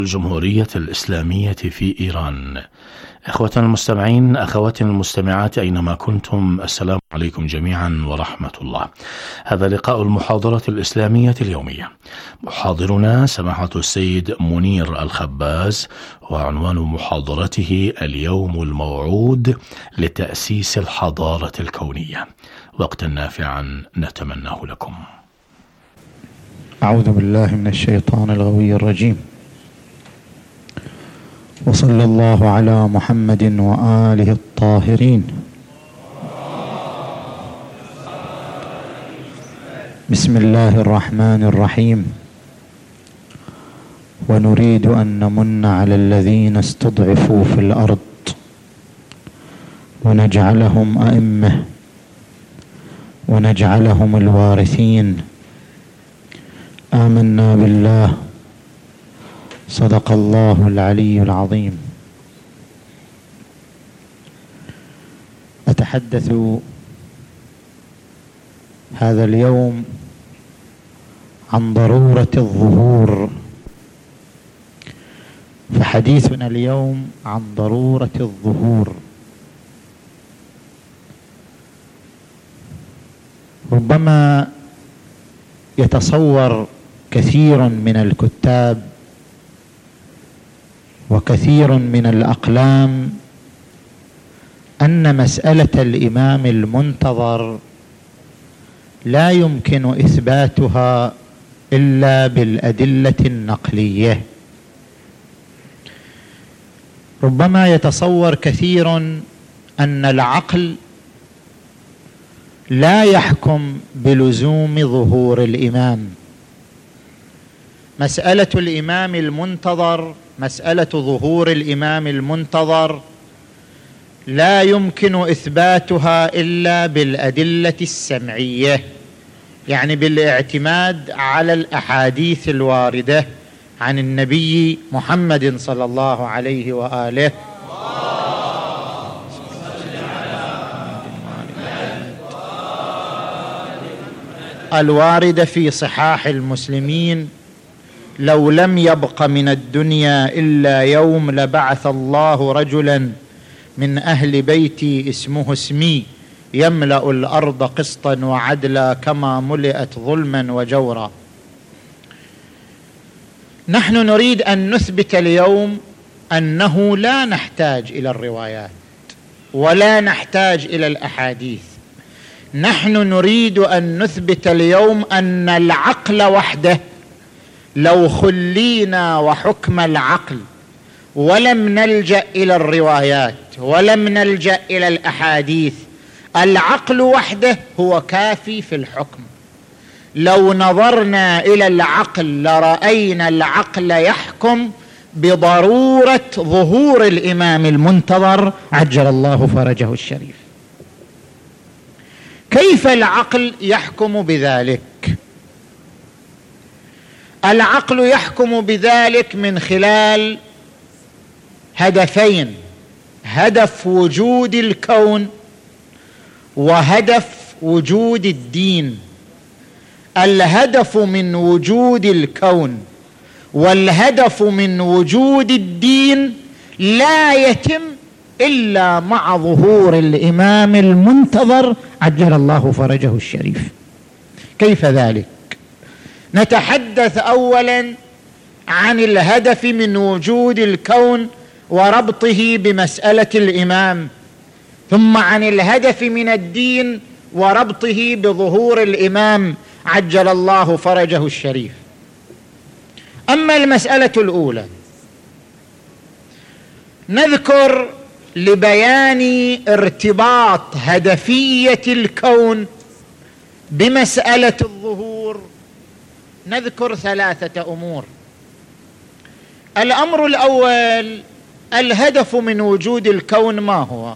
الجمهورية الإسلامية في إيران. إخوتنا المستمعين، أخواتنا المستمعات أينما كنتم، السلام عليكم جميعا ورحمة الله. هذا لقاء المحاضرة الإسلامية اليومية. محاضرنا سماحة السيد منير الخباز، وعنوان محاضرته اليوم الموعود لتأسيس الحضارة الكونية. وقتا نافعا نتمناه لكم. أعوذ بالله من الشيطان الغوي الرجيم، وصلى الله على محمد وآله الطاهرين. بسم الله الرحمن الرحيم. ونريد أن نمن على الذين استضعفوا في الأرض ونجعلهم أئمة ونجعلهم الوارثين. آمنا بالله، صدق الله العلي العظيم. أتحدث هذا اليوم عن ضرورة الظهور، فحديثنا اليوم عن ضرورة الظهور. ربما يتصور كثير من الكتاب وكثير من الأقلام أن مسألة الإمام المنتظر لا يمكن إثباتها إلا بالأدلة النقلية. ربما يتصور كثير أن العقل لا يحكم بلزوم ظهور الإمام. مسألة الإمام المنتظر، مسألة ظهور الإمام المنتظر لا يمكن إثباتها إلا بالأدلة السمعية، يعني بالاعتماد على الأحاديث الواردة عن النبي محمد صلى الله عليه وآله الواردة في صحاح المسلمين: لو لم يبق من الدنيا إلا يوم لبعث الله رجلا من أهل بيتي اسمه اسمي يملأ الأرض قسطا وعدلا كما ملئت ظلما وجورا. نحن نريد أن نثبت اليوم أنه لا نحتاج إلى الروايات ولا نحتاج إلى الأحاديث. نحن نريد أن نثبت اليوم أن العقل وحده، لو خلينا وحكم العقل ولم نلجأ إلى الروايات ولم نلجأ إلى الأحاديث، العقل وحده هو كافي في الحكم. لو نظرنا إلى العقل لرأينا العقل يحكم بضرورة ظهور الإمام المنتظر عجل الله فرجه الشريف. كيف العقل يحكم بذلك؟ العقل يحكم بذلك من خلال هدفين: هدف وجود الكون وهدف وجود الدين. الهدف من وجود الكون والهدف من وجود الدين لا يتم إلا مع ظهور الإمام المنتظر عجل الله فرجه الشريف. كيف ذلك؟ نتحدث أولا عن الهدف من وجود الكون وربطه بمسألة الإمام، ثم عن الهدف من الدين وربطه بظهور الإمام عجل الله فرجه الشريف. أما المسألة الأولى، نذكر لبيان ارتباط هدفية الكون بمسألة الظهور نذكر 3 أمور. الأمر الأول: الهدف من وجود الكون ما هو؟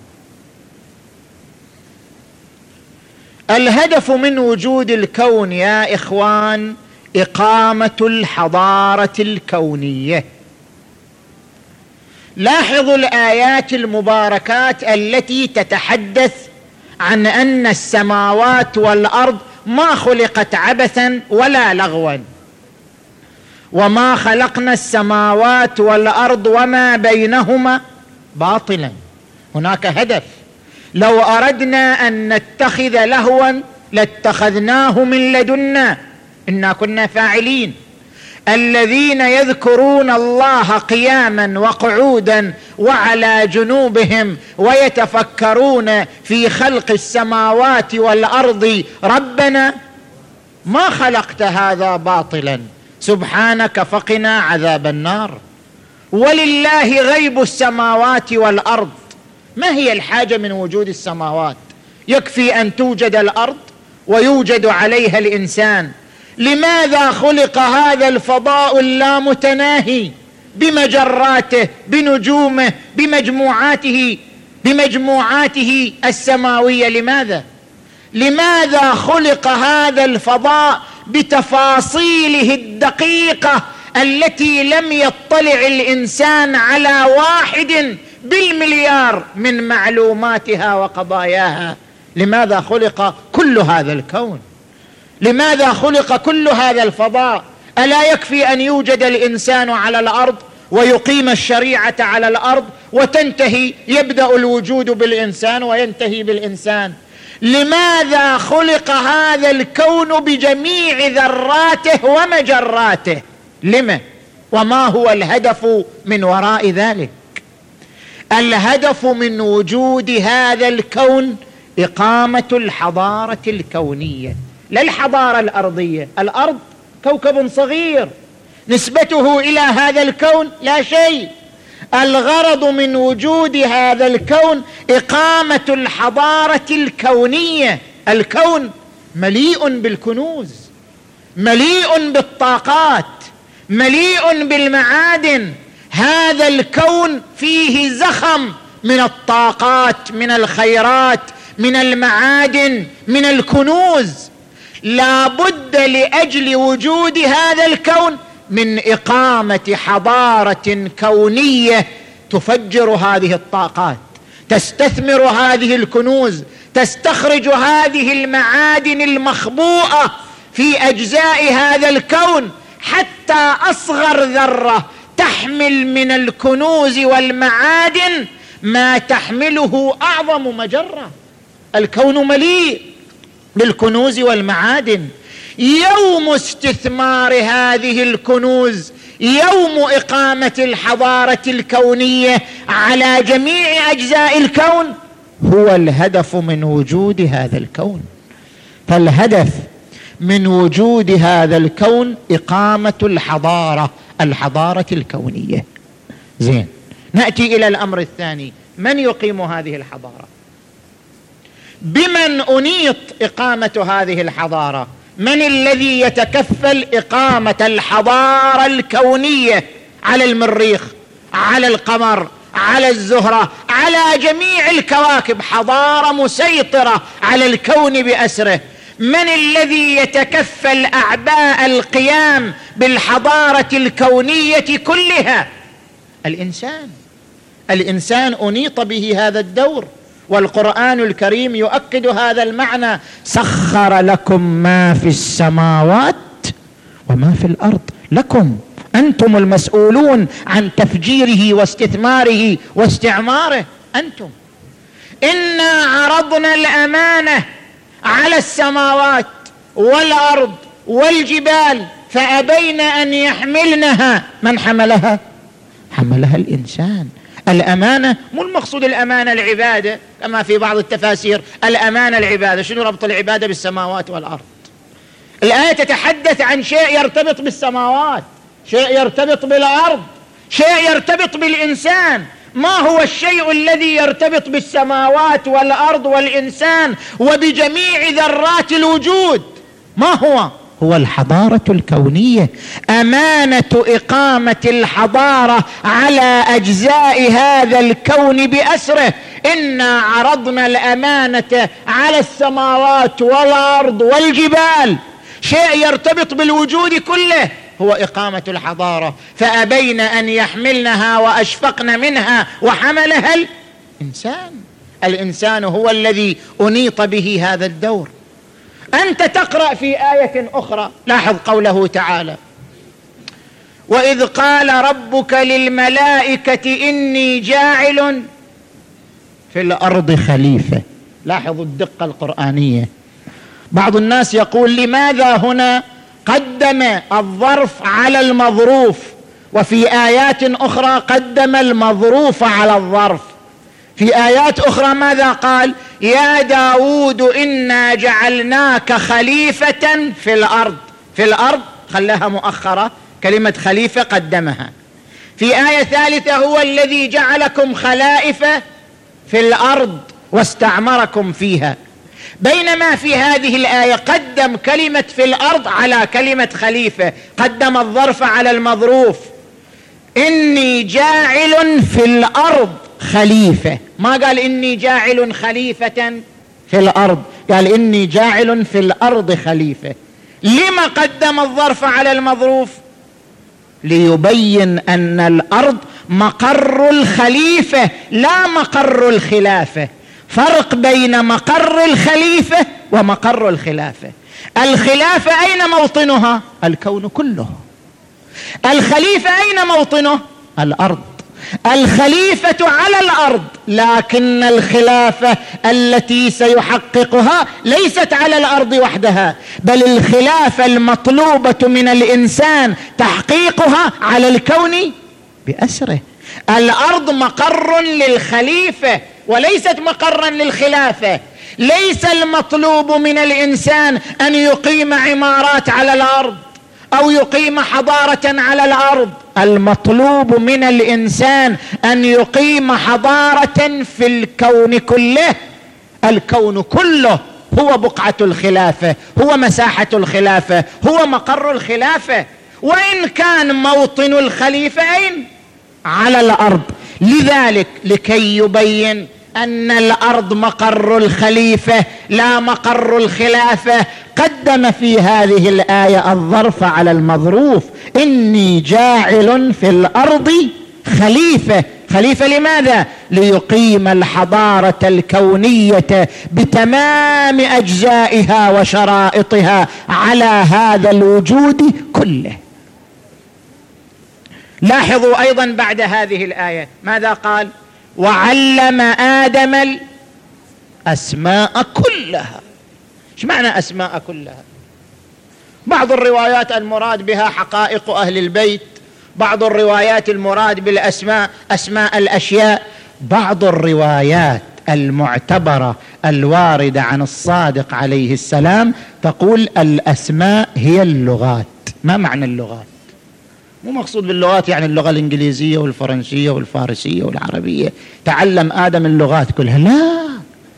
الهدف من وجود الكون يا إخوان إقامة الحضارة الكونية. لاحظوا الآيات المباركات التي تتحدث عن أن السماوات والأرض ما خلقت عبثا ولا لغوا، وما خلقنا السماوات والأرض وما بينهما باطلا. هناك هدف. لو أردنا أن نتخذ لهوا لاتخذناه من لدنا، إنا كنا فاعلين. الذين يذكرون الله قياما وقعودا وعلى جنوبهم ويتفكرون في خلق السماوات والأرض ربنا ما خلقت هذا باطلا سبحانك فقنا عذاب النار. ولله غيب السماوات والأرض. ما هي الحاجة من وجود السماوات؟ يكفي أن توجد الأرض ويوجد عليها الإنسان. لماذا خلق هذا الفضاء اللامتناهي بمجراته بنجومه بمجموعاته السماوية؟ لماذا خلق هذا الفضاء بتفاصيله الدقيقة التي لم يطلع الإنسان على 1 بالمليار من معلوماتها وقضاياها؟ لماذا خلق كل هذا الكون؟ لماذا خلق كل هذا الفضاء؟ ألا يكفي أن يوجد الإنسان على الأرض ويقيم الشريعة على الأرض وتنتهي، يبدأ الوجود بالإنسان وينتهي بالإنسان؟ لماذا خلق هذا الكون بجميع ذراته ومجراته؟ لما؟ وما هو الهدف من وراء ذلك؟ الهدف من وجود هذا الكون إقامة الحضارة الكونية، لا الحضارة الأرضية. الأرض كوكب صغير نسبته إلى هذا الكون لا شيء. الغرض من وجود هذا الكون إقامة الحضارة الكونية. الكون مليء بالكنوز، مليء بالطاقات، مليء بالمعادن. هذا الكون فيه زخم من الطاقات، من الخيرات، من المعادن، من الكنوز. لا بد لأجل وجود هذا الكون من إقامة حضارة كونية تفجر هذه الطاقات، تستثمر هذه الكنوز، تستخرج هذه المعادن المخبوءة في أجزاء هذا الكون، حتى أصغر ذرة تحمل من الكنوز والمعادن ما تحمله أعظم مجرة. الكون مليء بالكنوز والمعادن. يوم استثمار هذه الكنوز، يوم إقامة الحضارة الكونية على جميع أجزاء الكون، هو الهدف من وجود هذا الكون. فالهدف من وجود هذا الكون إقامة الحضارة الكونية. زين، نأتي إلى الأمر الثاني. من يقيم هذه الحضارة؟ بمن أنيط إقامة هذه الحضارة؟ من الذي يتكفل إقامة الحضارة الكونية على المريخ، على القمر، على الزهرة، على جميع الكواكب؟ حضارة مسيطرة على الكون بأسره. من الذي يتكفل أعباء القيام بالحضارة الكونية كلها؟ الإنسان أنيط به هذا الدور، والقرآن الكريم يؤكد هذا المعنى: سخر لكم ما في السماوات وما في الأرض لكم، أنتم المسؤولون عن تفجيره واستثماره واستعماره. أنتم. إنا عرضنا الأمانة على السماوات والأرض والجبال فأبين أن يحملنها. من حملها؟ حملها الإنسان. الأمانة مو المقصود الأمانة العبادة كما في بعض التفاسير. الأمانة العبادة. شنو ربط العبادة بالسماوات والأرض؟ الآية تتحدث عن شيء يرتبط بالسماوات، شيء يرتبط بالأرض، شيء يرتبط بالإنسان. ما هو الشيء الذي يرتبط بالسماوات والأرض والإنسان وبجميع ذرات الوجود؟ ما هو الحضارة الكونية. أمانة إقامة الحضارة على أجزاء هذا الكون بأسره. إنا عرضنا الأمانة على السماوات والأرض والجبال. شيء يرتبط بالوجود كله هو إقامة الحضارة، فأبين أن يحملنها وأشفقن منها وحملها الإنسان هو الذي أنيط به هذا الدور. أنت تقرأ في آية أخرى، لاحظ قوله تعالى: وإذ قال ربك للملائكة إني جاعل في الأرض خليفة. لاحظوا الدقة القرآنية. بعض الناس يقول لماذا هنا قدم الظرف على المظروف، وفي آيات أخرى قدم المظروف على الظرف؟ في آيات أخرى ماذا قال؟ يا داود إنا جعلناك خليفة في الأرض. في الأرض خلاها مؤخرة، كلمة خليفة قدمها. في آية ثالثة هو الذي جعلكم خلائف في الأرض واستعمركم فيها. بينما في هذه الآية قدم كلمة في الأرض على كلمة خليفة، قدم الظرف على المظروف. إني جاعل في الأرض خليفة، ما قال إني جاعل خليفة في الأرض، قال إني جاعل في الأرض خليفة. لما قدم الظرف على المظروف؟ ليبين أن الأرض مقر الخليفة لا مقر الخلافة. فرق بين مقر الخليفة ومقر الخلافة. الخلافة أين موطنها؟ الكون كله. الخليفة أين موطنه؟ الأرض. الخليفة على الأرض، لكن الخلافة التي سيحققها ليست على الأرض وحدها، بل الخلافة المطلوبة من الإنسان تحقيقها على الكون بأسره. الأرض مقر للخليفة وليست مقرا للخلافة. ليس المطلوب من الإنسان أن يقيم عمارات على الأرض أو يقيم حضارة على الأرض. المطلوب من الإنسان أن يقيم حضارة في الكون كله. الكون كله هو بقعة الخلافة، هو مساحة الخلافة، هو مقر الخلافة. وإن كان موطن الخليفة أين؟ على الأرض. لذلك لكي يبين أن الأرض مقر الخليفة لا مقر الخلافة، قدم في هذه الآية الظرف على المظروف. إني جاعل في الأرض خليفة. خليفة لماذا؟ ليقيم الحضارة الكونية بتمام أجزائها وشرائطها على هذا الوجود كله. لاحظوا أيضا بعد هذه الآية ماذا قال؟ وعلم آدم الأسماء كلها. ايش معنى أسماء كلها؟ بعض الروايات المراد بها حقائق أهل البيت، بعض الروايات المراد بالأسماء أسماء الأشياء، بعض الروايات المعتبرة الواردة عن الصادق عليه السلام تقول الأسماء هي اللغات. ما معنى اللغات؟ مو مقصود باللغات يعني اللغة الإنجليزية والفرنسية والفارسية والعربية، تعلم آدم اللغات كلها، لا،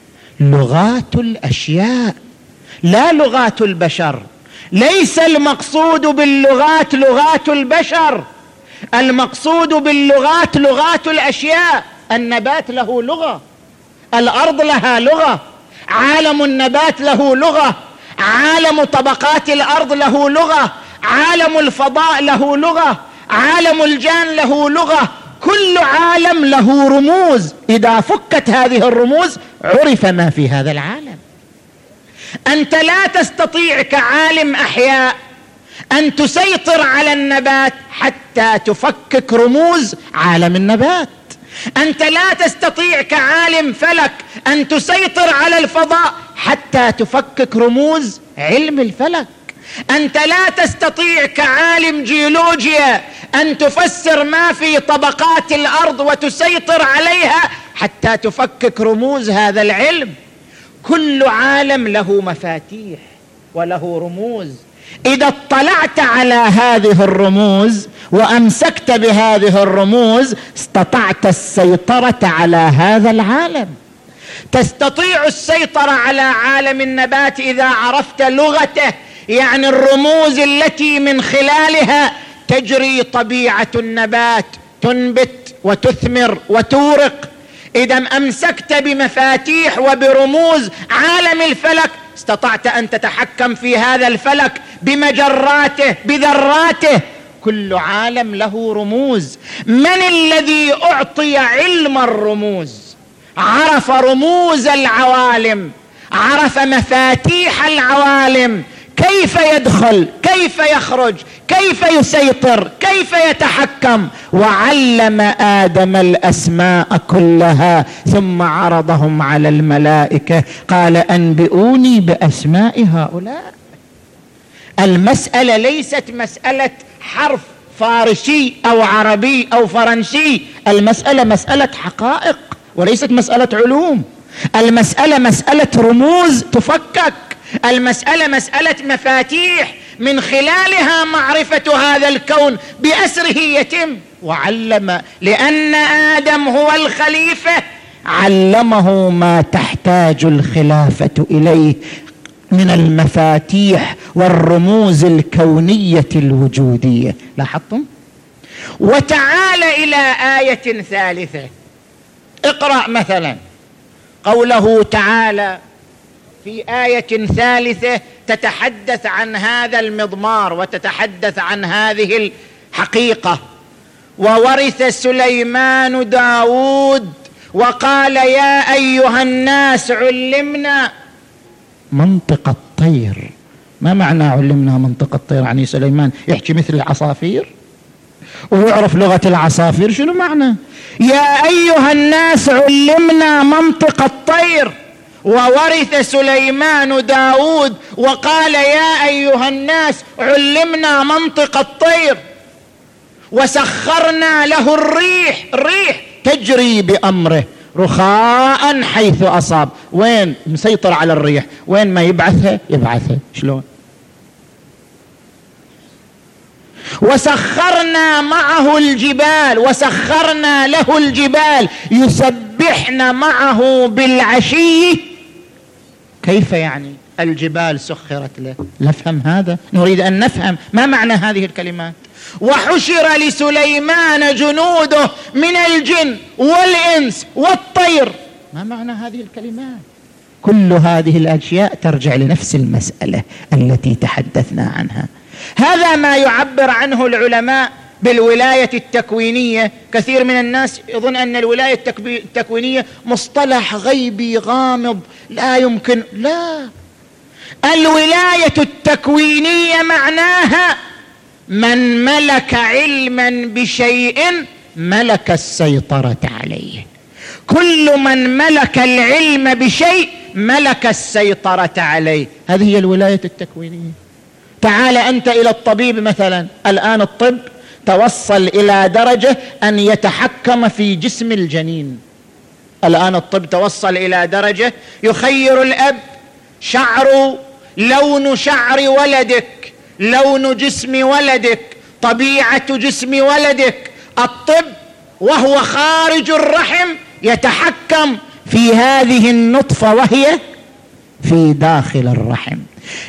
لغات الأشياء لا لغات البشر. ليس المقصود باللغات لغات البشر، المقصود باللغات لغات الأشياء. النبات له لغة، الأرض لها لغة، عالم النبات له لغة، عالم طبقات الأرض له لغة، عالم الفضاء له لغة، عالم الجان له لغة. كل عالم له رموز، إذا فكت هذه الرموز عرف ما في هذا العالم. أنت لا تستطيع كعالم أحياء أن تسيطر على النبات حتى تفكك رموز عالم النبات. أنت لا تستطيع كعالم فلك أن تسيطر على الفضاء حتى تفكك رموز علم الفلك. أنت لا تستطيع كعالم جيولوجيا أن تفسر ما في طبقات الأرض وتسيطر عليها حتى تفكك رموز هذا العلم. كل عالم له مفاتيح وله رموز. إذا اطلعت على هذه الرموز وأمسكت بهذه الرموز استطعت السيطرة على هذا العالم. تستطيع السيطرة على عالم النبات إذا عرفت لغته، يعني الرموز التي من خلالها تجري طبيعة النبات، تنبت وتثمر وتورق. إذا أمسكت بمفاتيح وبرموز عالم الفلك استطعت أن تتحكم في هذا الفلك بمجراته بذراته. كل عالم له رموز. من الذي أعطي علم الرموز؟ عرف رموز العوالم، عرف مفاتيح العوالم. كيف يدخل، كيف يخرج، كيف يسيطر، كيف يتحكم. وعلم آدم الأسماء كلها ثم عرضهم على الملائكة قال أنبئوني بأسماء هؤلاء. المسألة ليست مسألة حرف فارسي أو عربي أو فرنسي، المسألة مسألة حقائق وليست مسألة علوم. المسألة مسألة رموز تفكك، المسألة مسألة مفاتيح من خلالها معرفة هذا الكون بأسره يتم. وعلم، لأن آدم هو الخليفة، علمه ما تحتاج الخلافة إليه من المفاتيح والرموز الكونية الوجودية. لاحظتم؟ وتعال إلى آية ثالثة، اقرأ مثلا قوله تعالى في آية ثالثة تتحدث عن هذا المضمار وتتحدث عن هذه الحقيقة. وورث سليمان داود وقال يا أيها الناس علمنا منطق الطير. ما معنى علمنا منطق الطير؟ يعني سليمان يحكي مثل العصافير ويعرف لغة العصافير؟ شنو معنى يا أيها الناس علمنا منطق الطير؟ وورث سليمان داود وقال يا أيها الناس علمنا منطق الطير وسخرنا له الريح تجري بأمره رخاء حيث أصاب. وين مسيطر على الريح؟ وين ما يبعثها. شلون؟ وسخرنا معه الجبال، وسخرنا له الجبال يسبحن معه بالعشي. كيف يعني الجبال سخرت له؟ نفهم هذا، نريد أن نفهم ما معنى هذه الكلمات. وحشر لسليمان جنوده من الجن والإنس والطير. ما معنى هذه الكلمات؟ كل هذه الأشياء ترجع لنفس المسألة التي تحدثنا عنها. هذا ما يعبر عنه العلماء بالولاية التكوينية. كثير من الناس يظن أن الولاية التكوينية مصطلح غيبي غامض لا يمكن. لا، الولاية التكوينية معناها من ملك علما بشيء ملك السيطرة عليه. كل من ملك العلم بشيء ملك السيطرة عليه. هذه هي الولاية التكوينية. تعال أنت إلى الطبيب مثلا، الآن الطب توصل إلى درجة أن يتحكم في جسم الجنين. الآن الطب توصل إلى درجة يخير الأب شعره، لون شعر ولدك، لون جسم ولدك، طبيعة جسم ولدك. الطب وهو خارج الرحم يتحكم في هذه النطفة وهي في داخل الرحم،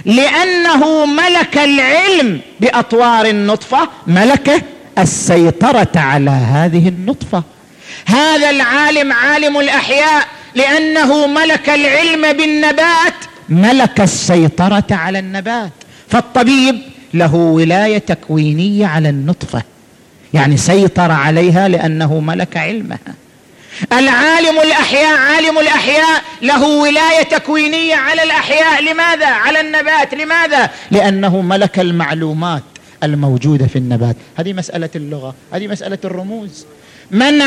لأنه ملك العلم بأطوار النطفة، ملك السيطرة على هذه النطفة. هذا العالم عالم الأحياء لأنه ملك العلم بالنبات، ملك السيطرة على النبات. فالطبيب له ولاية تكوينية على النطفة، يعني سيطر عليها لأنه ملك علمها. العالم الأحياء عالم الأحياء له ولاية تكوينية على الأحياء. لماذا؟ على النبات. لماذا؟ لأنه ملك المعلومات الموجودة في النبات. هذه مسألة اللغة، هذه مسألة الرموز. من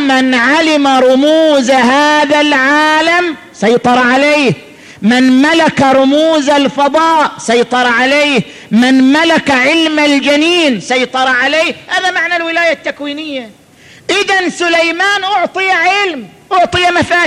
علم رموز هذا العالم سيطر عليه. من ملك رموز الفضاء سيطر عليه. من ملك علم الجنين سيطر عليه. هذا معنى الولاية التكوينية. إذن سليمان أعطي علم، أعطي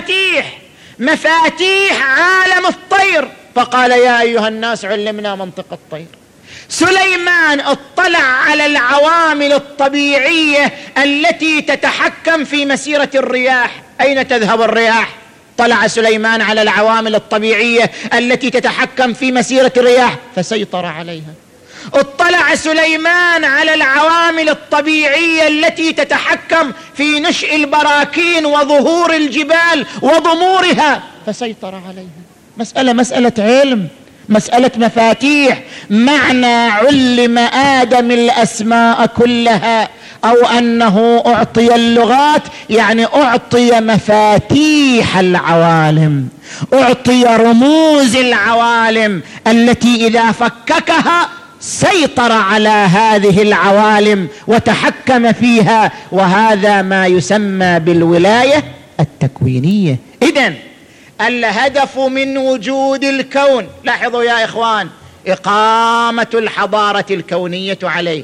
مفاتيح عالم الطير، فقال يا أيها الناس علمنا منطق الطير. سليمان اطلع على العوامل الطبيعية التي تتحكم في مسيرة الرياح. أين تذهب الرياح؟ طلع سليمان على العوامل الطبيعية التي تتحكم في مسيرة الرياح فسيطر عليها. اطلع سليمان على العوامل الطبيعية التي تتحكم في نشء البراكين وظهور الجبال وضمورها فسيطر عليها. مسألة علم، مسألة مفاتيح. معنى علم آدم الأسماء كلها، أو أنه أعطي اللغات، يعني أعطي مفاتيح العوالم، أعطي رموز العوالم التي إذا فككها سيطر على هذه العوالم وتحكم فيها، وهذا ما يسمى بالولاية التكوينية. إذن الهدف من وجود الكون، لاحظوا يا إخوان، إقامة الحضارة الكونية عليه.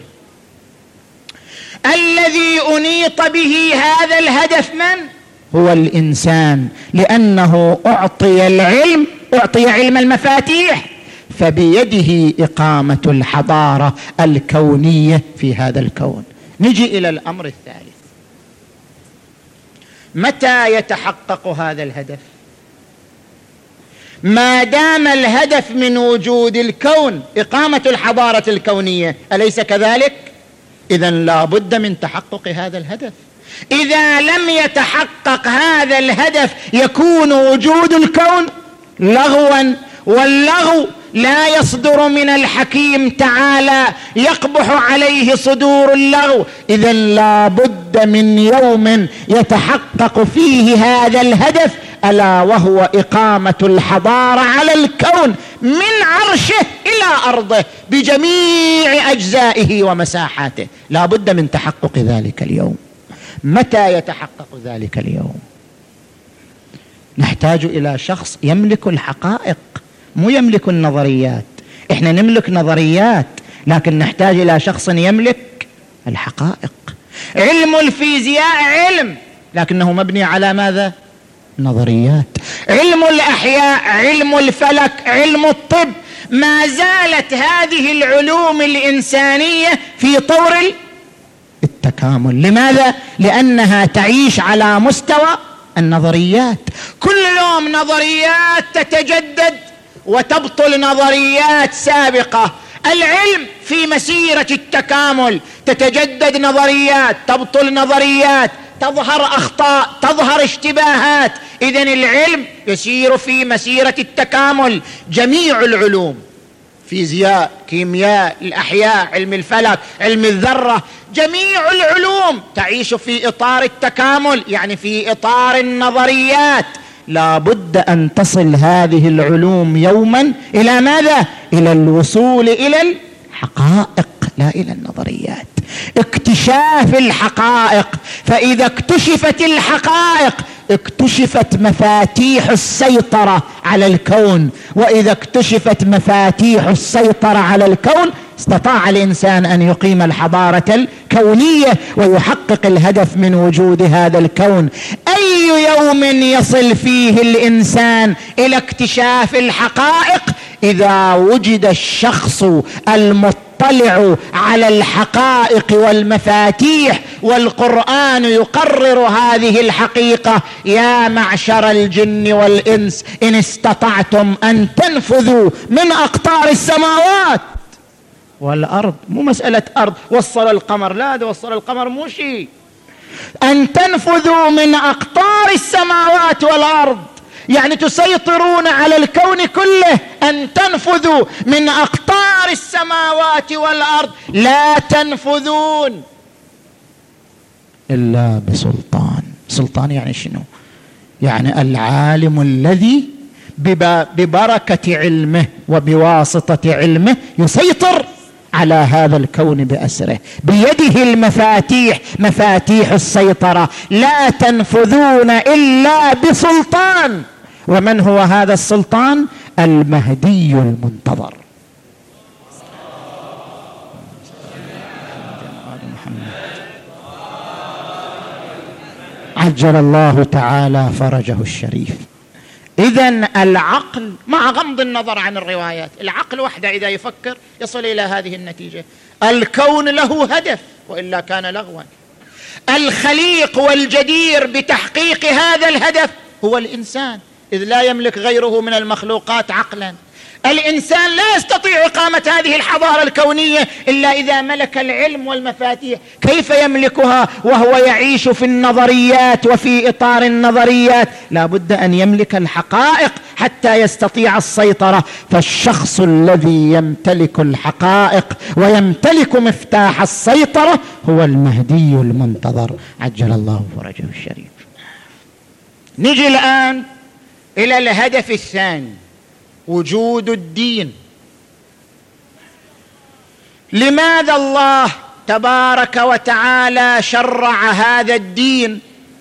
الذي أنيط به هذا الهدف من؟ هو الإنسان، لأنه أعطي العلم، أعطي علم المفاتيح، فبيده إقامة الحضارة الكونية في هذا الكون. نجي إلى الأمر الثالث، متى يتحقق هذا الهدف؟ ما دام الهدف من وجود الكون إقامة الحضارة الكونية، أليس كذلك؟ إذن لا بد من تحقق هذا الهدف. إذا لم يتحقق هذا الهدف يكون وجود الكون لغوا، واللغو لا يصدر من الحكيم تعالى، يقبح عليه صدور اللغو. إذن لا بد من يوم يتحقق فيه هذا الهدف، ألا وهو إقامة الحضارة على الكون من عرشه إلى أرضه بجميع أجزائه ومساحاته. لا بد من تحقق ذلك اليوم. متى يتحقق ذلك اليوم؟ نحتاج إلى شخص يملك الحقائق، مو يملك النظريات. إحنا نملك نظريات، لكن نحتاج إلى شخص يملك الحقائق. علم الفيزياء علم، لكنه مبني على ماذا؟ نظريات. علم الأحياء، علم الفلك، علم الطب، ما زالت هذه العلوم الإنسانية في طور التكامل. لماذا؟ لأنها تعيش على مستوى النظريات. كل يوم نظريات تتجدد وتبطل نظريات سابقة. العلم في مسيرة التكامل، تتجدد نظريات، تبطل نظريات، تظهر أخطاء، تظهر اشتباهات. إذن العلم يسير في مسيرة التكامل. جميع العلوم، فيزياء، كيمياء، الأحياء، علم الفلك، علم الذرة، جميع العلوم تعيش في إطار التكامل، يعني في إطار النظريات. لا بد أن تصل هذه العلوم يوما إلى ماذا؟ إلى الوصول إلى الحقائق، لا إلى النظريات. اكتشاف الحقائق. فإذا اكتشفت الحقائق اكتشفت مفاتيح السيطرة على الكون، وإذا اكتشفت مفاتيح السيطرة على الكون استطاع الإنسان أن يقيم الحضارة الكونية ويحقق الهدف من وجود هذا الكون. أي يوم يصل فيه الإنسان إلى اكتشاف الحقائق؟ إذا وجد الشخص المطلع على الحقائق والمفاتيح، والقرآن يقرر هذه الحقيقة: يا معشر الجن والإنس إن استطعتم أن تنفذوا من أقطار السماوات والأرض. مو مسألة أرض وصل القمر، لا، ده وصل القمر مو شيء. أن تنفذوا من أقطار السماوات والأرض، يعني تسيطرون على الكون كله. أن تنفذوا من أقطار السماوات والأرض، لا تنفذون إلا بسلطان. سلطان يعني شنو؟ يعني العالم الذي ببركة علمه وبواسطة علمه يسيطر على هذا الكون بأسره، بيده المفاتيح، مفاتيح السيطرة. لا تنفذون إلا بسلطان. ومن هو هذا السلطان؟ المهدي المنتظر. عجل الله تعالى فرجه الشريف. إذن العقل، مع غض النظر عن الروايات، العقل وحده إذا يفكر يصل إلى هذه النتيجة: الكون له هدف، وإلا كان لغوا. الخليق والجدير بتحقيق هذا الهدف هو الإنسان، إذ لا يملك غيره من المخلوقات عقلا. الإنسان لا يستطيع إقامة هذه الحضارة الكونية إلا إذا ملك العلم والمفاتيح. كيف يملكها وهو يعيش في النظريات وفي إطار النظريات؟ لا بد أن يملك الحقائق حتى يستطيع السيطرة. فالشخص الذي يمتلك الحقائق ويمتلك مفتاح السيطرة هو المهدي المنتظر عجل الله فرجه الشريف. نجي الآن إلى الهدف الثاني، وجود الدين. لماذا الله تبارك وتعالى شرع هذا الدين؟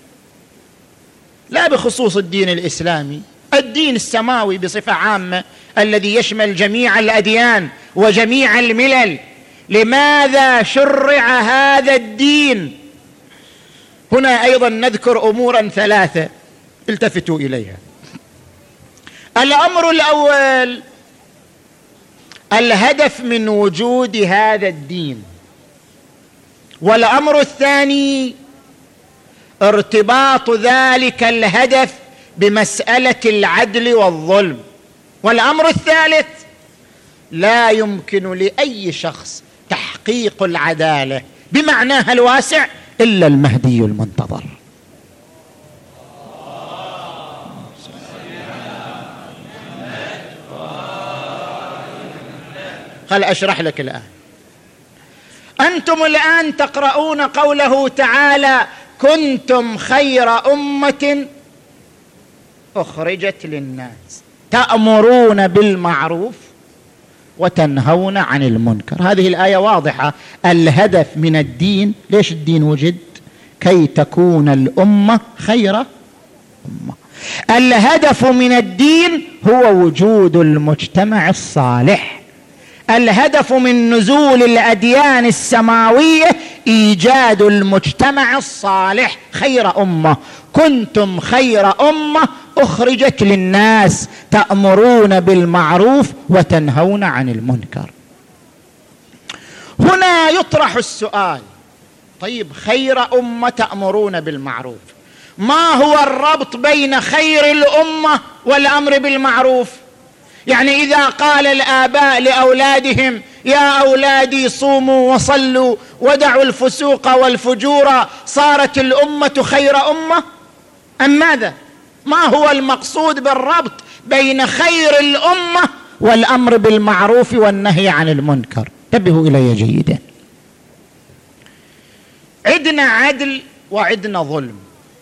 لا بخصوص الدين الإسلامي، الدين السماوي بصفة عامة الذي يشمل جميع الأديان وجميع الملل. لماذا شرع هذا الدين؟ هنا أيضا نذكر أمورا ثلاثة التفتوا إليها. الأمر الأول، الهدف من وجود هذا الدين. والأمر الثاني، ارتباط ذلك الهدف بمسألة العدل والظلم. والأمر الثالث، لا يمكن لأي شخص تحقيق العدالة بمعناها الواسع إلا المهدي المنتظر. خل أشرح لك الآن. أنتم الآن تقرؤون قوله تعالى: كنتم خير أمة أخرجت للناس تأمرون بالمعروف وتنهون عن المنكر. هذه الآية واضحة. الهدف من الدين، ليش الدين وجد؟ كي تكون الأمة خير أمة. الهدف من الدين هو وجود المجتمع الصالح. الهدف من نزول الأديان السماوية إيجاد المجتمع الصالح، خير أمة. كنتم خير أمة أخرجت للناس تأمرون بالمعروف وتنهون عن المنكر. هنا يطرح السؤال: طيب خير أمة تأمرون بالمعروف، ما هو الربط بين خير الأمة والأمر بالمعروف؟ يعني إذا قال الآباء لأولادهم: يا أولادي صوموا وصلوا ودعوا الفسوق والفجور، صارت الأمة خير أمة أم ماذا؟ ما هو المقصود بالربط بين خير الأمة والأمر بالمعروف والنهي عن المنكر؟ انتبهوا إلي جيدا. عندنا عدل وعندنا ظلم.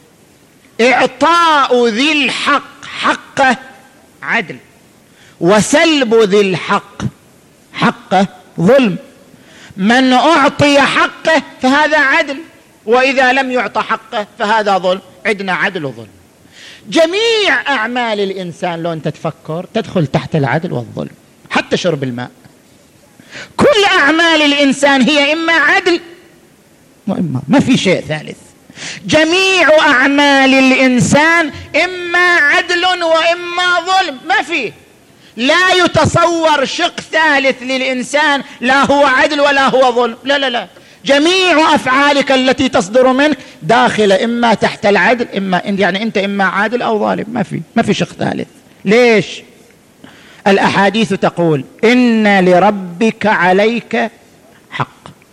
إعطاء ذي الحق حقه عدل، وسلب ذي الحق حقه ظلم. من أعطي حقه فهذا عدل، وإذا لم يعطى حقه فهذا ظلم. عندنا عدل وظلم. جميع أعمال الإنسان لو أنت تفكر تدخل تحت العدل والظلم، حتى شرب الماء. كل أعمال الإنسان هي إما عدل وإما ما في شيء ثالث. جميع أعمال الإنسان إما عدل وإما ظلم، ما فيه. لا يتصور شق ثالث للإنسان، لا هو عدل ولا هو ظلم. لا لا لا، جميع أفعالك التي تصدر منك داخلة إما تحت العدل إما يعني أنت إما عادل أو ظالم، ما في شق ثالث. ليش؟ الأحاديث تقول: إن لربك عليك حق،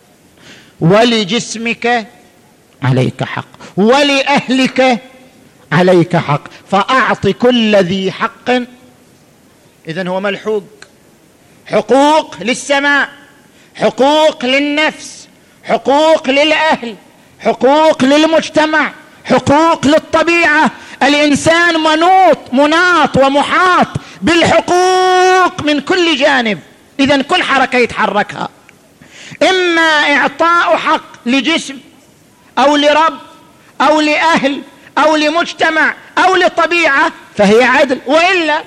ولجسمك عليك حق، ولأهلك عليك حق، فأعط كل ذي حق. إذن هو ملحوق. حقوق للسماء، حقوق للنفس، حقوق للأهل، حقوق للمجتمع، حقوق للطبيعة. الإنسان مناط ومحاط بالحقوق من كل جانب. إذن كل حركة يتحركها، إما إعطاء حق لجسم أو لرب أو لأهل أو لمجتمع أو لطبيعة فهي عدل، وإلا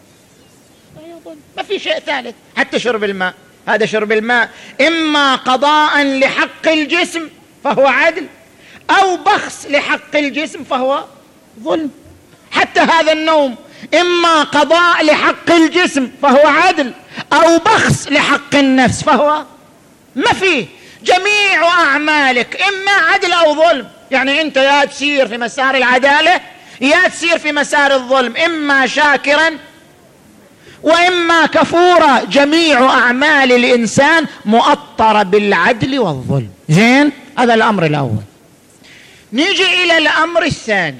ما في شيء ثالث. حتى شرب الماء، هذا شرب الماء إما قضاء لحق الجسم فهو عدل، أو بخس لحق الجسم فهو ظلم. حتى هذا النوم إما قضاء لحق الجسم فهو عدل، أو بخس لحق النفس فهو ما فيه. جميع أعمالك إما عدل أو ظلم. يعني أنت يا تسير في مسار العدالة يا تسير في مسار الظلم، إما شاكرا وإما كفورة. جميع أعمال الإنسان مؤطرة بالعدل والظلم. زين، هذا الأمر الأول. نيجي إلى الأمر الثاني،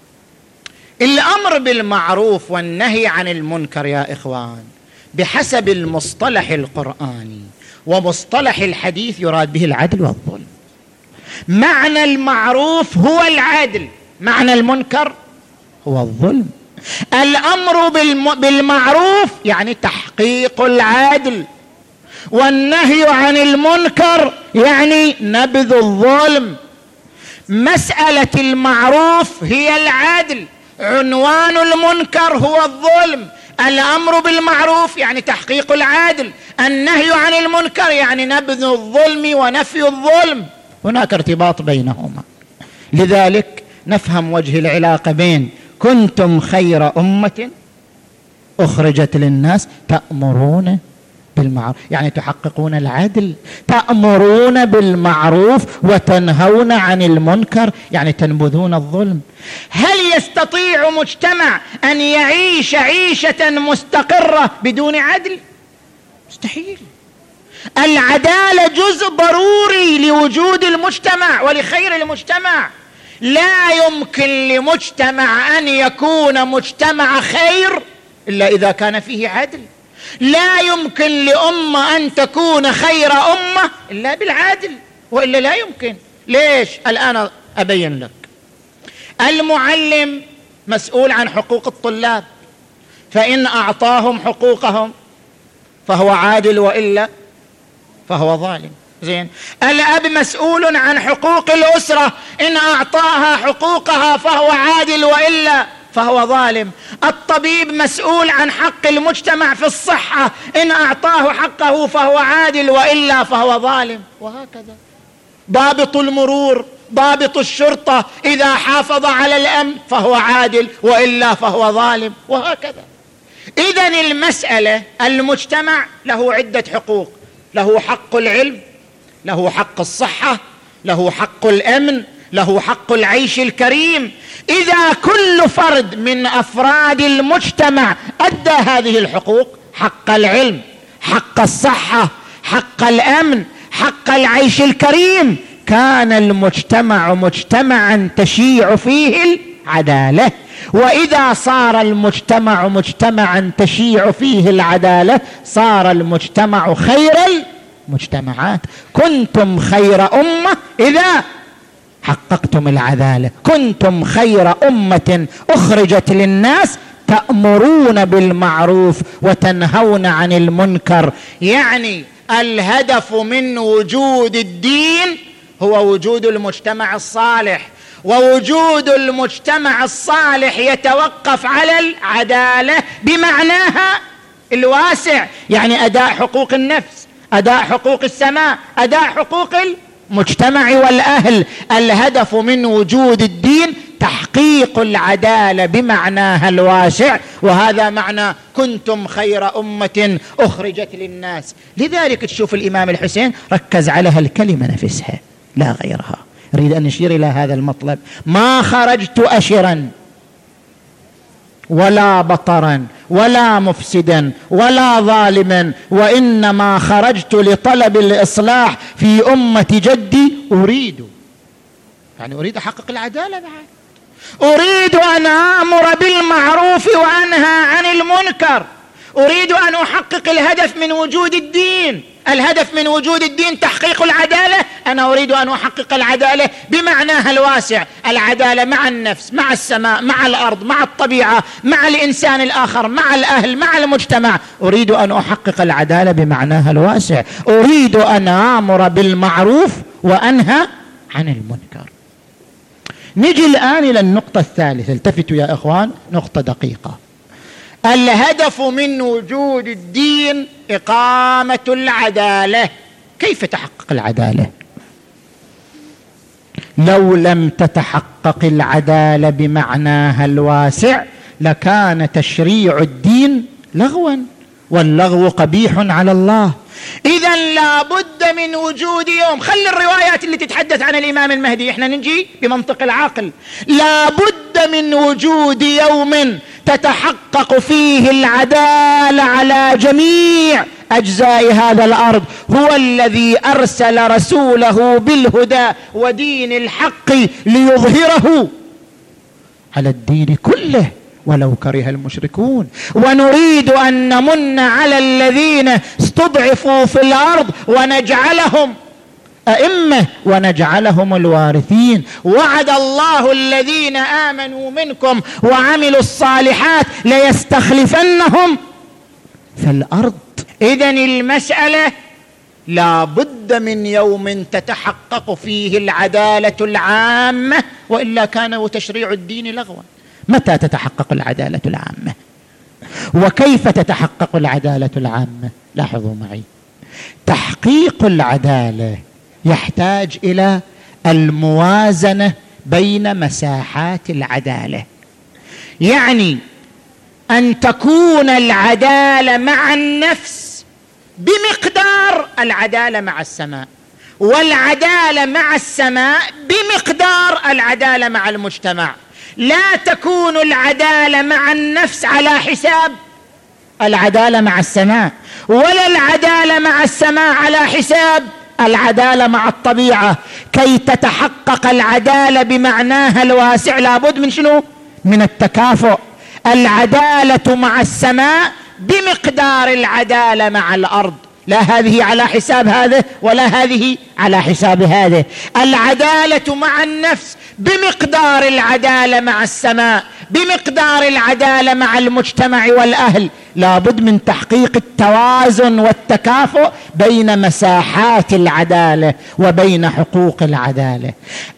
الأمر بالمعروف والنهي عن المنكر يا إخوان بحسب المصطلح القرآني ومصطلح الحديث يراد به العدل والظلم. معنى المعروف هو العدل، معنى المنكر هو الظلم. الأمر بالمعروف يعني تحقيق العدل، والنهي عن المنكر يعني نبذ الظلم. مسألة المعروف هي العدل، عنوان المنكر هو الظلم. الأمر بالمعروف يعني تحقيق العدل، النهي عن المنكر يعني نبذ الظلم ونفي الظلم. هناك ارتباط بينهما. لذلك نفهم وجه العلاقة بين كنتم خير أمة أخرجت للناس تأمرون بالمعروف، يعني تحققون العدل، تأمرون بالمعروف وتنهون عن المنكر، يعني تنبذون الظلم. هل يستطيع مجتمع أن يعيش عيشة مستقرة بدون عدل؟ مستحيل. العدالة جزء ضروري لوجود المجتمع ولخير المجتمع. لا يمكن لمجتمع أن يكون مجتمع خير إلا إذا كان فيه عدل. لا يمكن لأمة أن تكون خير أمة إلا بالعدل، وإلا لا يمكن. ليش؟ الآن أبين لك. المعلم مسؤول عن حقوق الطلاب، فإن أعطاهم حقوقهم فهو عادل وإلا فهو ظالم. زين. الأب مسؤول عن حقوق الأسرة، إن أعطاها حقوقها فهو عادل وإلا فهو ظالم. الطبيب مسؤول عن حق المجتمع في الصحة، إن أعطاه حقه فهو عادل وإلا فهو ظالم، وهكذا. ضابط المرور، ضابط الشرطة إذا حافظ على الأمن فهو عادل وإلا فهو ظالم، وهكذا. إذن المسألة المجتمع له عدة حقوق، له حق العلم، له حق الصحة، له حق الأمن، له حق العيش الكريم. إذا كل فرد من أفراد المجتمع أدى هذه الحقوق، حق العلم، حق الصحة، حق الأمن، حق العيش الكريم، كان المجتمع مجتمعا تشيع فيه العدالة. وإذا صار المجتمع مجتمعا تشيع فيه العدالة صار المجتمع خير المجتمعات. كنتم خير أمة إذا حققتم العدالة، كنتم خير أمة أخرجت للناس تأمرون بالمعروف وتنهون عن المنكر. يعني الهدف من وجود الدين هو وجود المجتمع الصالح، ووجود المجتمع الصالح يتوقف على العدالة بمعناها الواسع، يعني أداء حقوق النفس، أداء حقوق السماء، أداء حقوق المجتمع والأهل. الهدف من وجود الدين تحقيق العدالة بمعناها الواسع، وهذا معنى كنتم خير أمة أخرجت للناس. لذلك تشوف الإمام الحسين ركز على هالكلمة نفسها لا غيرها. أريد أن نشير إلى هذا المطلب: ما خرجت أشرا ولا بطرا ولا مفسدا ولا ظالما، وإنما خرجت لطلب الإصلاح في أمة جدي. أريد أحقق العدالة بعد، أريد أن آمر بالمعروف وأنهى عن المنكر، أريد أن أحقق الهدف من وجود الدين. الهدف من وجود الدين تحقيق العدالة. أنا أريد أن أحقق العدالة بمعناها الواسع، العدالة مع النفس، مع السماء، مع الأرض، مع الطبيعة، مع الإنسان الآخر، مع الأهل، مع المجتمع. أريد أن أحقق العدالة بمعناها الواسع، أريد أن آمر بالمعروف وأنهى عن المنكر. نجي الآن إلى النقطة الثالثة. التفتوا يا إخوان، نقطة دقيقة. الهدف من وجود الدين إقامة العدالة. كيف تحقق العدالة؟ لو لم تتحقق العدالة بمعناها الواسع لكان تشريع الدين لغوا، واللغو قبيح على الله. إذن لا بد من وجود يوم. خلي الروايات اللي تتحدث عن الإمام المهدي، إحنا نجي بمنطق العقل. لا بد من وجود يوم تتحقق فيه العدالة على جميع أجزاء هذا الأرض هو الذي أرسل رسوله بالهدى ودين الحق ليظهره على الدين كله ولو كره المشركون. ونريد أن نمن على الذين استضعفوا في الأرض ونجعلهم أئمة ونجعلهم الوارثين. وعد الله الذين آمنوا منكم وعملوا الصالحات ليستخلفنهم في الأرض. إذن المسألة لا بد من يوم تتحقق فيه العدالة العامة، وإلا كان تشريع الدين لغوا. متى تتحقق العدالة العامة؟ وكيف تتحقق العدالة العامة؟ لاحظوا معي، تحقيق العدالة يحتاج إلى الموازنة بين مساحات العدالة، يعني أن تكون العدالة مع النفس بمقدار العدالة مع السماء، والعدالة مع السماء بمقدار العدالة مع المجتمع. لا تكون العدالة مع النفس على حساب العدالة مع السماء، ولا العدالة مع السماء على حساب العدالة مع الطبيعة. كي تتحقق العدالة بمعناها الواسع لابد من شنو؟ من التكافؤ. العدالة مع السماء بمقدار العدالة مع الأرض، لا هذه على حساب هذا ولا هذه على حساب هذا. العدالة مع النفس بمقدار العدالة مع السماء، بمقدار العدالة مع المجتمع والأهل. لابد من تحقيق التوازن والتكافؤ بين مساحات العدالة وبين حقوق العدالة.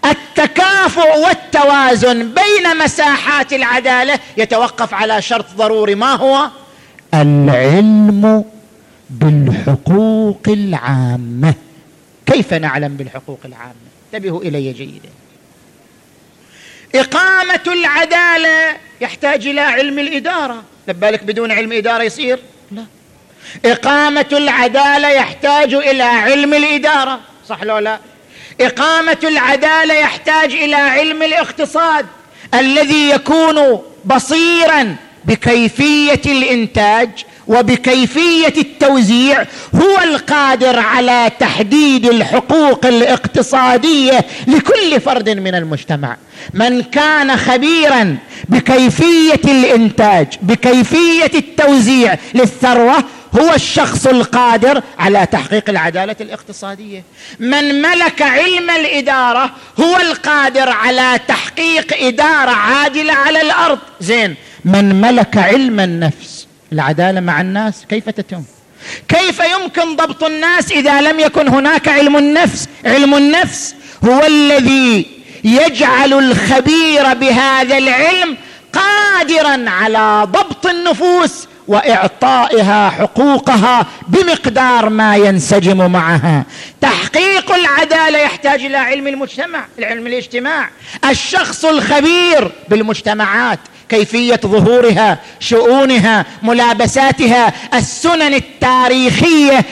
التكافؤ والتوازن بين مساحات العدالة يتوقف على شرط ضروري، ما هو؟ العلم بالحقوق العامة. كيف نعلم بالحقوق العامة؟ انتبهوا إلي جيدا. إقامة العدالة يحتاج إلى علم الإدارة، لبالك بدون علم إدارة يصير؟ لا. إقامة العدالة يحتاج إلى علم الإدارة، صح لو لا؟ إقامة العدالة يحتاج إلى علم الاقتصاد الذي يكون بصيرا بكيفية الإنتاج وبكيفية التوزيع، هو القادر على تحديد الحقوق الاقتصادية لكل فرد من المجتمع. من كان خبيرا بكيفية الإنتاج بكيفية التوزيع للثروة هو الشخص القادر على تحقيق العدالة الاقتصادية. من ملك علم الإدارة هو القادر على تحقيق إدارة عادلة على الأرض. زين، من ملك علم النفس، العدالة مع الناس كيف تتم؟ كيف يمكن ضبط الناس إذا لم يكن هناك علم النفس؟ علم النفس هو الذي يجعل الخبير بهذا العلم قادرا على ضبط النفوس وإعطائها حقوقها بمقدار ما ينسجم معها. تحقيق العدالة يحتاج إلى علم المجتمع، العلم الاجتماع. الشخص الخبير بالمجتمعات، كيفية ظهورها، شؤونها، ملابساتها، السنن التاريخية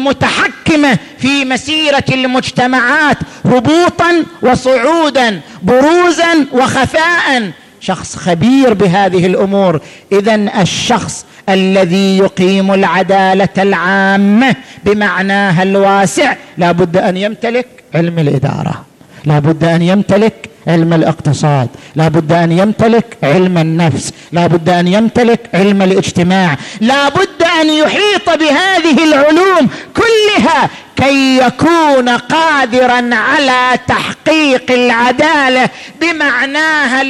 المتحكمة في مسيرة المجتمعات هبوطا وصعودا، بروزا وخفاء، شخص خبير بهذه الأمور. إذن الشخص الذي يقيم العدالة العامة بمعناها الواسع لابد أن يمتلك علم الإدارة، لابد أن يمتلك علم الاقتصاد، لابد أن يمتلك علم النفس، لابد أن يمتلك علم الاجتماع، لابد أن يحيط بهذه العلوم كلها كي يكون قادرا على تحقيق العدالة بمعناها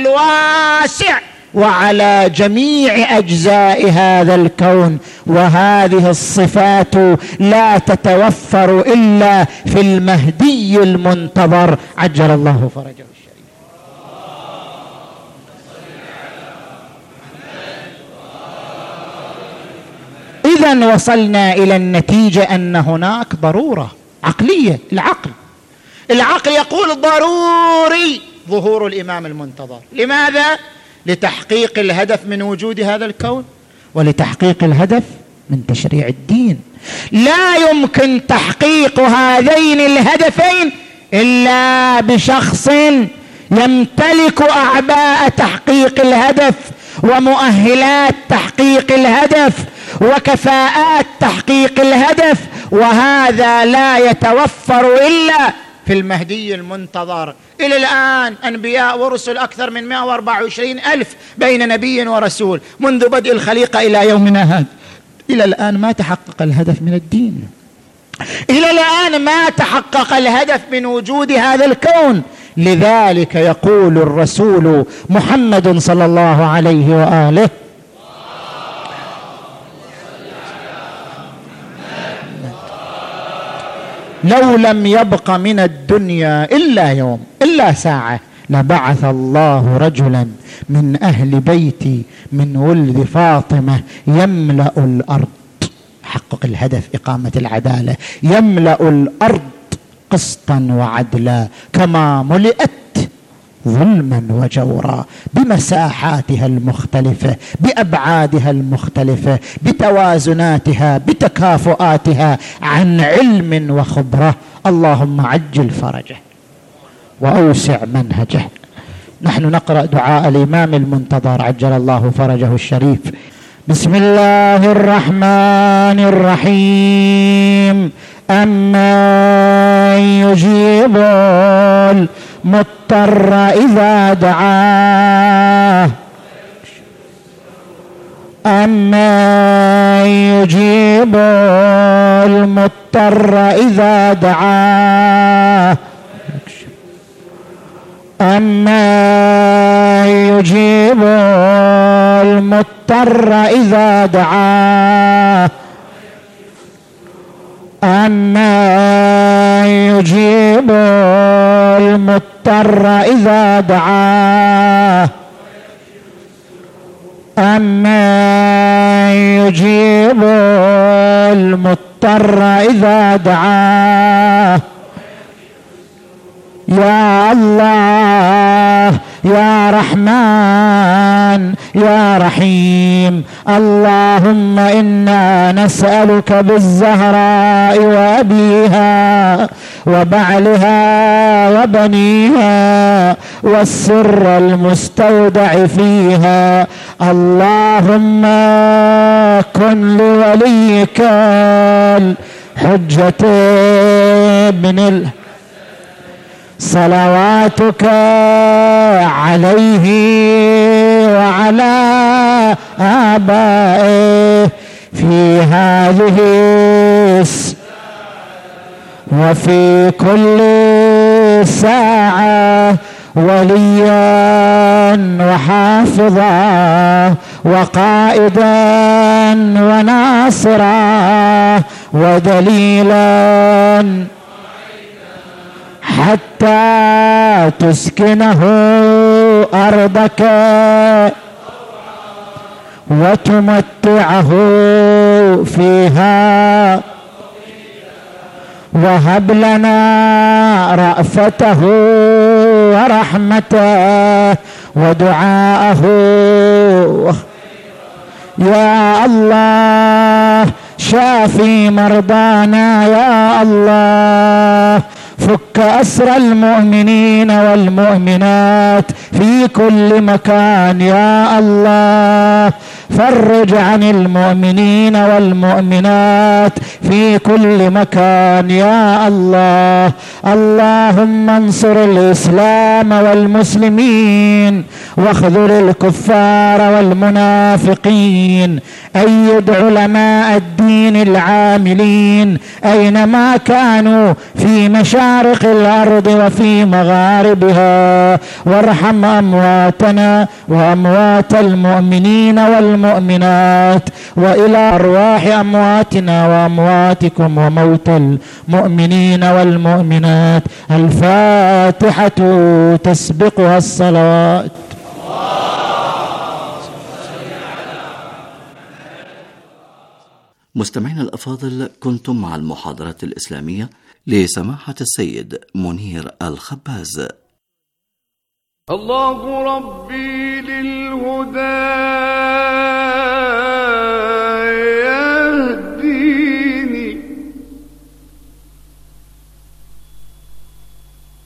الواسع وعلى جميع أجزاء هذا الكون. وهذه الصفات لا تتوفر إلا في المهدي المنتظر عجل الله فرجه الشريف. إذن وصلنا إلى النتيجة أن هناك ضرورة عقلية. العقل يقول ضروري ظهور الإمام المنتظر. لماذا؟ لتحقيق الهدف من وجود هذا الكون ولتحقيق الهدف من تشريع الدين. لا يمكن تحقيق هذين الهدفين إلا بشخص يمتلك أعباء تحقيق الهدف ومؤهلات تحقيق الهدف وكفاءات تحقيق الهدف، وهذا لا يتوفر إلا في المهدي المنتظر. إلى الآن أنبياء ورسل أكثر من 124 ألف بين نبي ورسول منذ بدء الخليقة إلى يومنا هذا، إلى الآن ما تحقق الهدف من الدين، إلى الآن ما تحقق الهدف من وجود هذا الكون. لذلك يقول الرسول محمد صلى الله عليه وآله: لو لم يبق من الدنيا إلا يوم إلا ساعة لبعث الله رجلا من أهل بيتي من ولد فاطمة يملأ الأرض، حقق الهدف إقامة العدالة، يملأ الأرض قسطا وعدلا كما ملئت ظلما وجورا، بمساحاتها المختلفة، بأبعادها المختلفة، بتوازناتها، بتكافؤاتها، عن علم وخبرة. اللهم عجل فرجه وأوسع منهجه. نحن نقرأ دعاء الإمام المنتظر عجل الله فرجه الشريف. بسم الله الرحمن الرحيم. أمن يجيب المضطر إذا دعاه، أمن يجيب المضطر إذا دعاه، أمن يجيب المضطر إذا دعاه، أمن يجيب المضطر إذا دعاه، أمن يجيب المضطر إذا دعاه. يا الله يا رحمن يا رحيم، اللهم إنا نسألك بالزهراء وأبيها وبعلها وبنيها والسر المستودع فيها، اللهم كن لوليك الحجة ابن صلواتك عليه وعلى آبائه في هذه وفي كل ساعة وليا وحافظا وقائدا وناصرا ودليلا، حتى تسكنه أرضك وتمتعه فيها، وهب لنا رأفته ورحمته ودعاءه. يا الله شافي مرضانا، يا الله فك أسر المؤمنين والمؤمنات في كل مكان، يا الله فرج عن المؤمنين والمؤمنات في كل مكان، يا الله. اللهم انصر الإسلام والمسلمين واخذل الكفار والمنافقين، أيد علماء الدين العاملين أينما كانوا في مشارق الأرض وفي مغاربها، وارحم أمواتنا وأموات المؤمنين والمؤمنات، وإلى أرواح أمواتنا وأمواتكم وموت المؤمنين والمؤمنات. الفاتحة تسبقها الصلوات. مستمعينا الأفاضل، كنتم مع المحاضرة الإسلامية لسماحة السيد منير الخباز. الله ربي للهدى يهديني،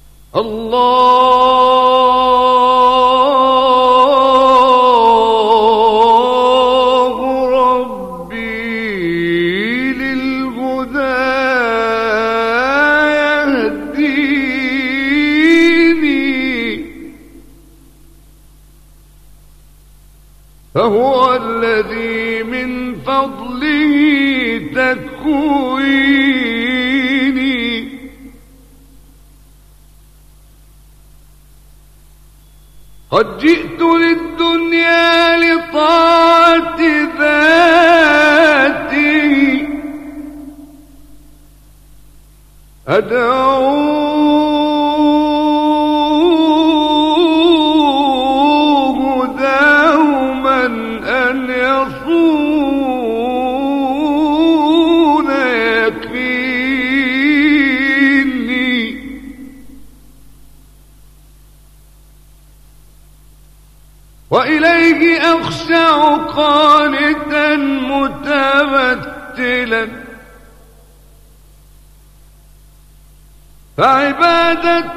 الله فهو الذي من فضله تكويني، قد جئت للدنيا لطاعة ذاته، أدعوه دوما أن يصون يقيني، وإليه أخشع قانتا متبتلا، فعبادة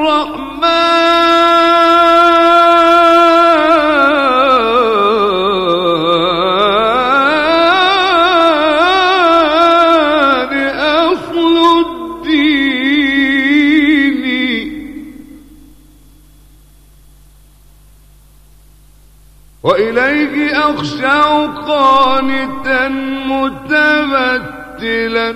الرحمن أصل الدين، وإليه أخشع قانتا متبتلا،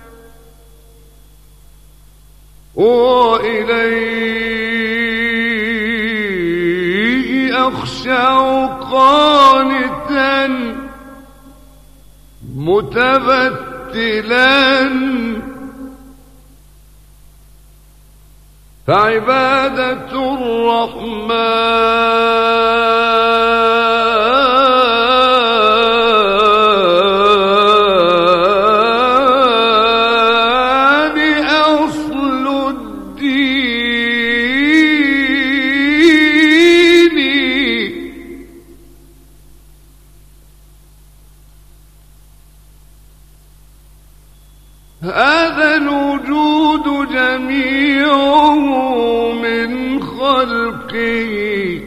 وإليه أخشع قانتا متبتلا، فعبادة الرحمن أصل الدين. هذا الوجود جميعه من خلقه،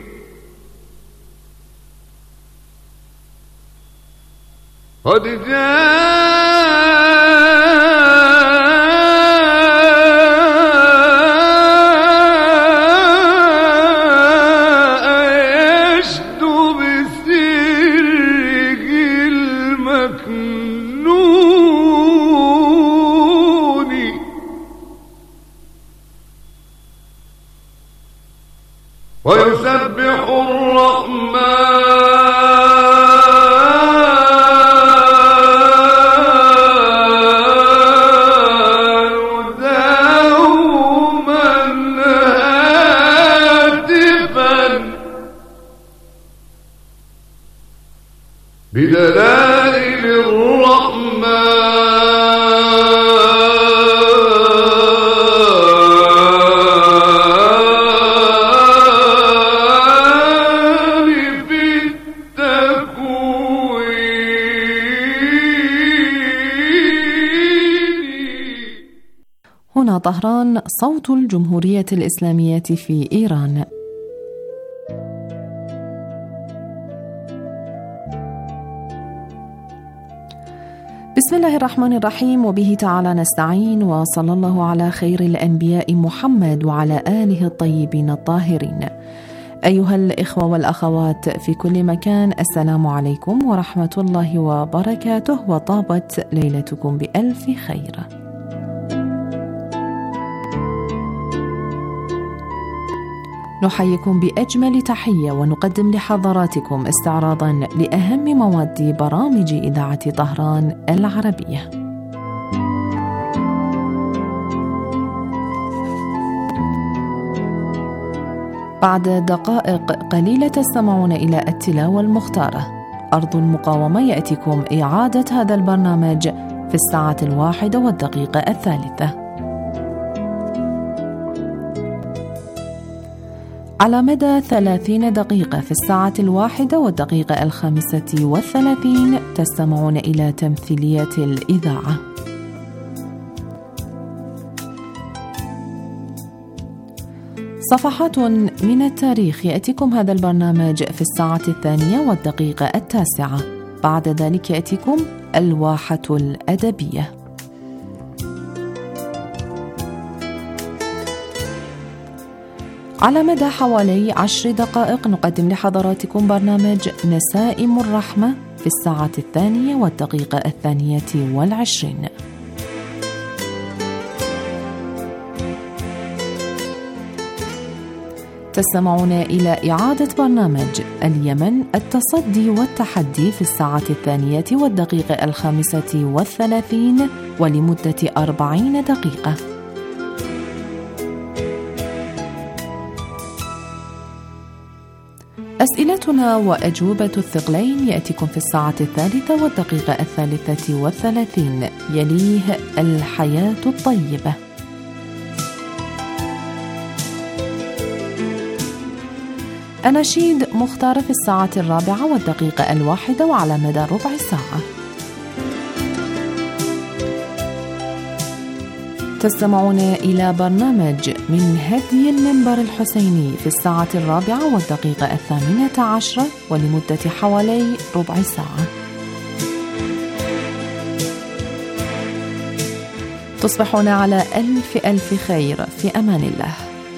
قد جاء يشدو بسره المكنون، ويسبح الرحمن بدلائل الرحمن في التكوين. هنا طهران، صوت الجمهورية الإسلامية في إيران. بسم الله الرحمن الرحيم، وبه تعالى نستعين، وصلى الله على خير الأنبياء محمد وعلى آله الطيبين الطاهرين. أيها الإخوة والأخوات في كل مكان، السلام عليكم ورحمة الله وبركاته، وطابت ليلتكم بألف خير. نحييكم بأجمل تحية، ونقدم لحضراتكم استعراضا لأهم مواد برامج إذاعة طهران العربية. بعد دقائق قليلة تستمعون إلى التلاوة المختارة. أرض المقاومة يأتيكم إعادة هذا البرنامج في 1:01 على مدى 30 دقيقة. في 1:35 تستمعون إلى تمثيلية الإذاعة. صفحات من التاريخ يأتيكم هذا البرنامج في 1:02. بعد ذلك يأتيكم الواحة الأدبية. على مدى حوالي 10 دقائق نقدم لحضراتكم برنامج نسائم الرحمة في الساعة 2:22. تستمعون إلى إعادة برنامج اليمن التصدي والتحدي في الساعة 2:35 ولمدة 40 دقيقة. أسئلتنا وأجوبة الثقلين يأتيكم في الساعة 3:33. يليه الحياة الطيبة. أناشيد مختارة في الساعة 4:01 وعلى مدى ربع ساعة. تستمعون إلى برنامج من هدي المنبر الحسيني في الساعة 4:18 ولمدة حوالي ربع ساعة. تصبحون على ألف خير، في أمان الله.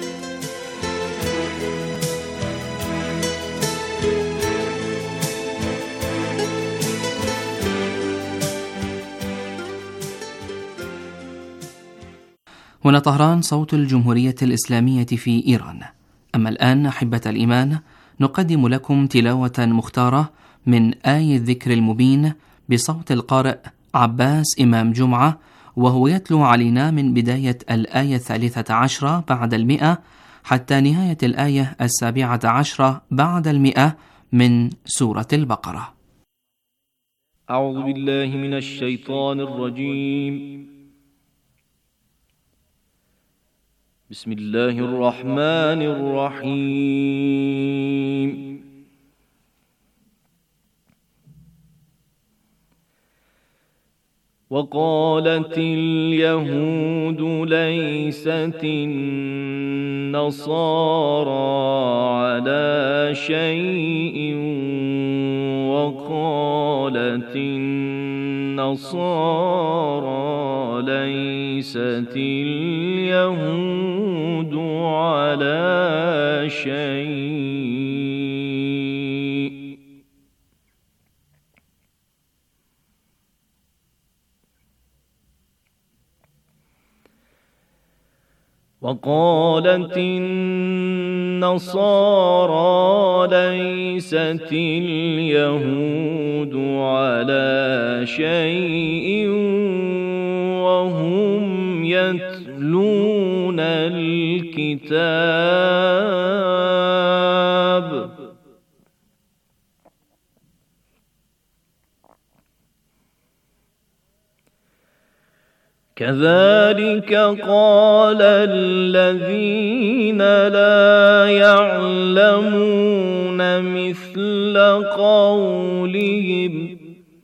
هنا طهران، صوت الجمهورية الإسلامية في إيران. أما الآن أحبة الإيمان، نقدم لكم تلاوة مختارة من آية الذكر المبين بصوت القارئ عباس إمام جمعة، وهو يتلو علينا من بداية الآية 13 بعد 100 حتى نهاية الآية 17 بعد 100 من سورة البقرة. أعوذ بالله من الشيطان الرجيم. بسم الله الرحمن الرحيم. وقالت اليهود ليست النصارى على شيء وقالت النصارى ليست اليهود على شيء وقالت النصارى ليست اليهود على شيء وهم يتلون الكتاب كذلك قال الذين لا يعلمون مثل قولهم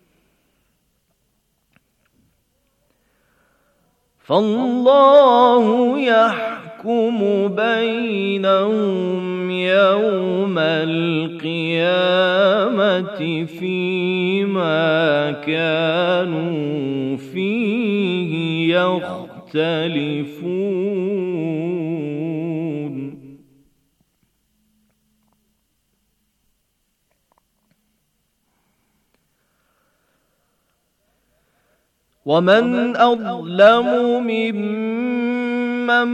فالله يحكم بينهم يوم القيامة فيما كانوا فيه يختلفون ومن أظلم ممن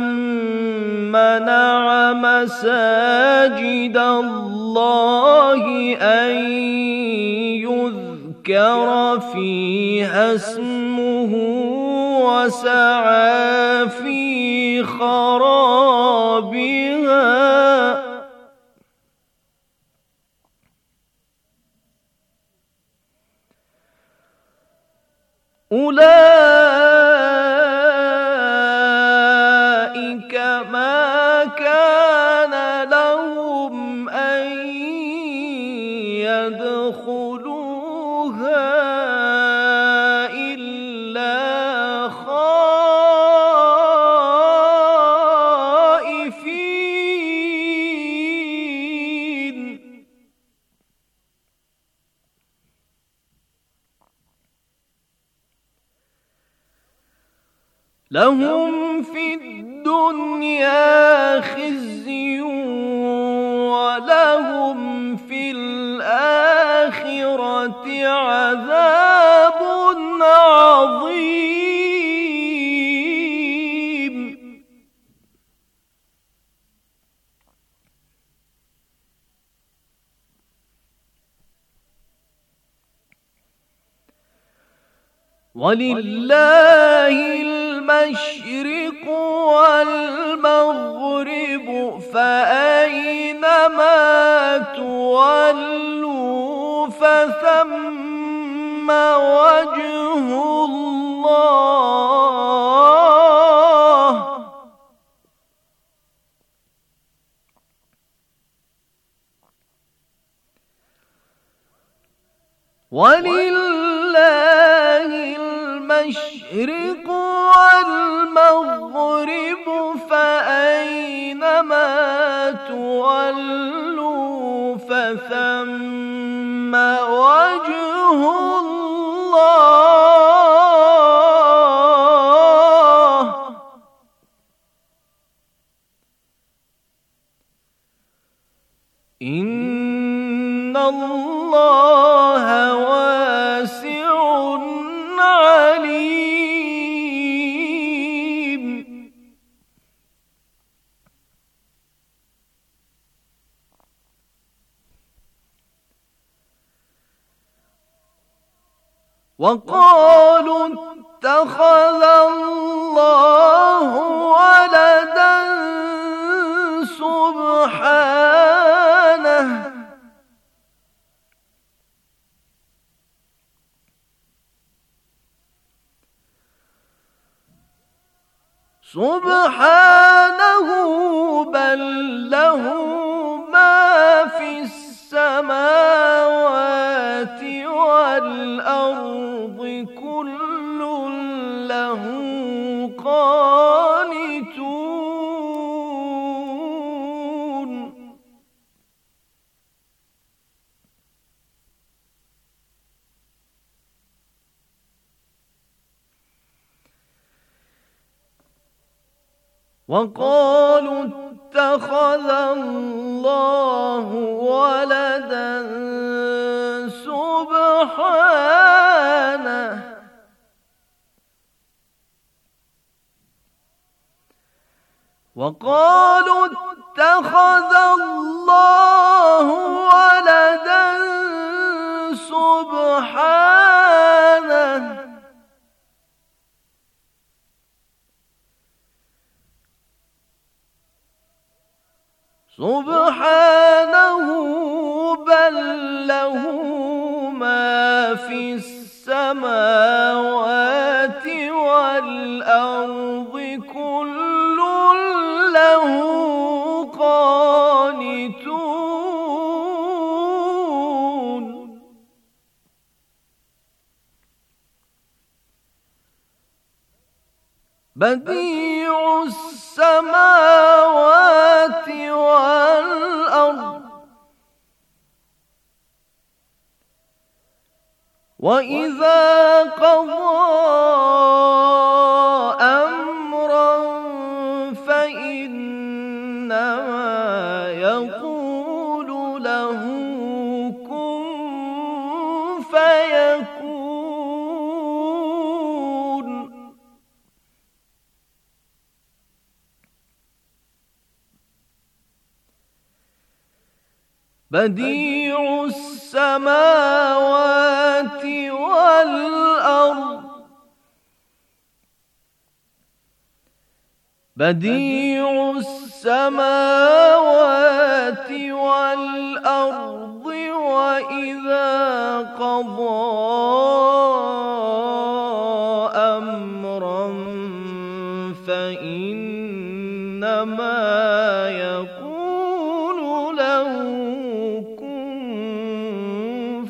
منع مساجد الله أن يذكر فيها اسمه وسعى في خرابها أولئك ما كان لهم أن يدخلوها إلا خائفين لهم في الدنيا خزي ولهم في الآخرة عذاب عظيم. ولله المشرق والمغرب فأينما تولوا فثم وجه الله. ولله المشرق والمغرب فأينما تولوا فثم وجه الله. إن الله واسع عليم. وقالوا اتخذ الله ولدا سبحانه بل له ما في السماوات والأرض كل له قانتون. وقالوا اتخذ الله ولدا سبحانه وقالوا اتخذ الله ولدا سبحانه بل له ما في السماوات والأرض كل له قانتون. بديع السماوات والأرض وإذا قضى أمرا فإنما يقول له كن فيكون. بديع السماوات والأرض وإذا قضى أمرا فإنما يقول له كن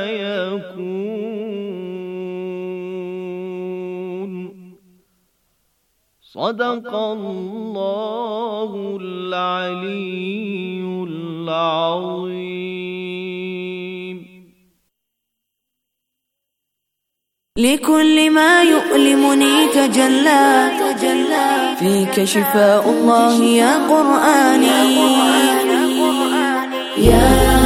فيكون. صدق الله العلي العظيم. لكل ما يؤلمني تجلى فيك شفاء الله يا قرآني يا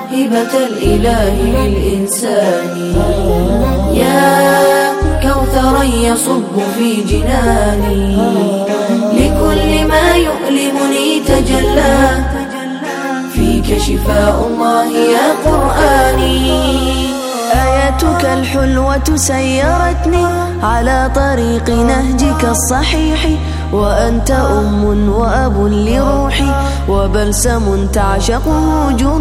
هبة الإله للإنسان. يا كوثرا يصب في جناني لكل ما يؤلمني تجلى، فيك شفاء الله يا قرآني. آياتك الحلوة سيرتني على طريق نهجك الصحيح، وأنت أم وأب لروحي وبلسم تعشقه جروحي.